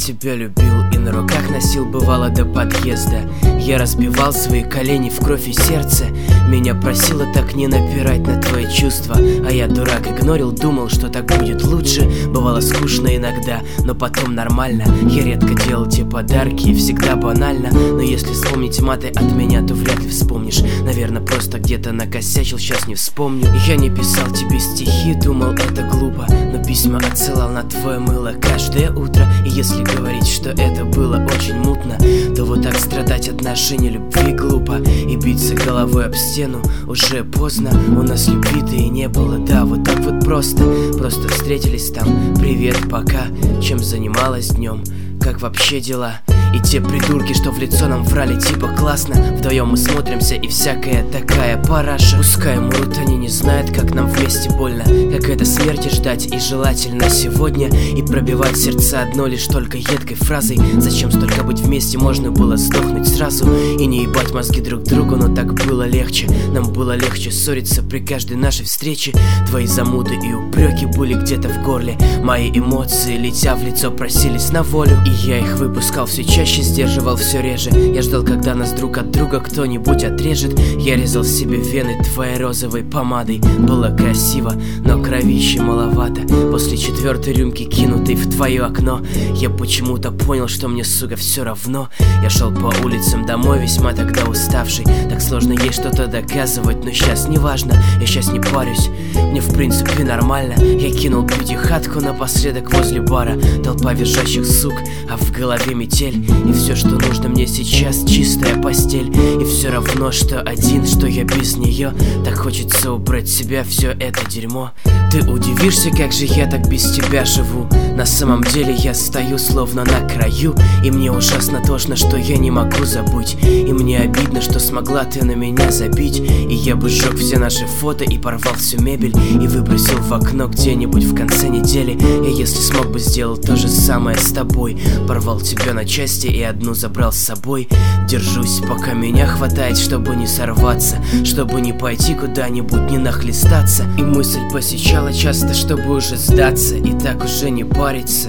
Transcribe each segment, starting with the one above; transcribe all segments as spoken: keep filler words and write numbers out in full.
тебя любил и на руках носил, бывало, до подъезда. Я разбивал свои колени в кровь и сердце. Меня просило так не напирать на твои чувства, а я, дурак, игнорил, думал, что так будет лучше. Бывало скучно иногда, но потом нормально. Я редко делал тебе подарки и всегда банально. Но если вспомнить маты от меня, то вряд ли вспомнишь. Наверное, просто где-то накосячил, сейчас не вспомню. Я не писал тебе стихи, думал, это глупо, но письма отсылал на твое мыло каждое утро. И если говорить, что это было очень мутно, то вот так страдать отношений любви глупо. И биться головой об стену уже поздно. У нас любви-то и не было, да, вот так вот просто. Просто встретились там, привет, пока. Чем занималась днем, как вообще дела? И те придурки, что в лицо нам врали, типа классно. Вдвоем мы смотримся и всякая такая параша. Пускай мрут, они не знают, как нам вместе больно, как это смерти ждать и желательно сегодня. И пробивать сердца одной лишь только едкой фразой: зачем столько быть вместе, можно было сдохнуть сразу. И не ебать мозги друг другу, но так было легче. Нам было легче ссориться при каждой нашей встрече. Твои замуты и упреки были где-то в горле. Мои эмоции, летя в лицо, просились на волю. И я их выпускал все чаще, сдерживал все реже. Я ждал, когда нас друг от друга кто-нибудь отрежет. Я резал себе вены твоей розовой помадой. Было красиво, но кровище маловато. После четвертой рюмки, кинутой в твое окно, я почему-то понял, что мне, сука, все равно. Я шел по улицам домой, весьма тогда уставший. Так сложно ей что-то доказывать, но сейчас не важно. Я сейчас не парюсь, мне в принципе нормально. Я кинул пятихатку напоследок возле бара. Толпа визжащих сук, а в голове метель. И все, что нужно мне сейчас, чистая постель. И все равно, что один, что я без нее. Так хочется убрать в себя все это дерьмо. Ты удивишься, как же я так без тебя живу. На самом деле я стою словно на краю. И мне ужасно тошно, что я не могу забыть. И мне обидно, что смогла ты на меня забить. И я бы сжег все наши фото и порвал всю мебель и выбросил в окно где-нибудь в конце недели. Я, если смог бы, сделал то же самое с тобой. Порвал тебя на части и одну забрал с собой. Держусь, пока меня хватает, чтобы не сорваться, чтобы не пойти куда-нибудь, не нахлестаться. И мысль посещала часто, чтобы уже сдаться и так уже не париться.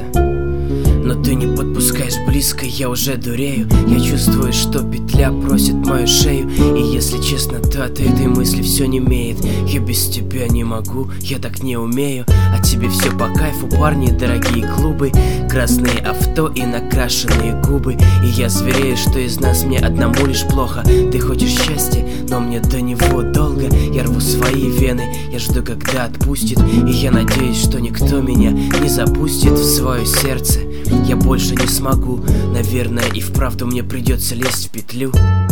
Но ты не подпускаешь близко, я уже дурею. Я чувствую, что петля просит мою шею. И если честно, то от этой мысли все немеет. Я без тебя не могу, я так не умею. А тебе все по кайфу, парни, дорогие клубы, красные авто и накрашенные губы. И я зверею, что из нас мне одному лишь плохо. Ты хочешь счастья, но мне до него долго. Я рву свои вены, я жду, когда отпустит. И я надеюсь, что никто меня не запустит в свое сердце. Я больше не смогу, наверное, и вправду мне придется лезть в петлю.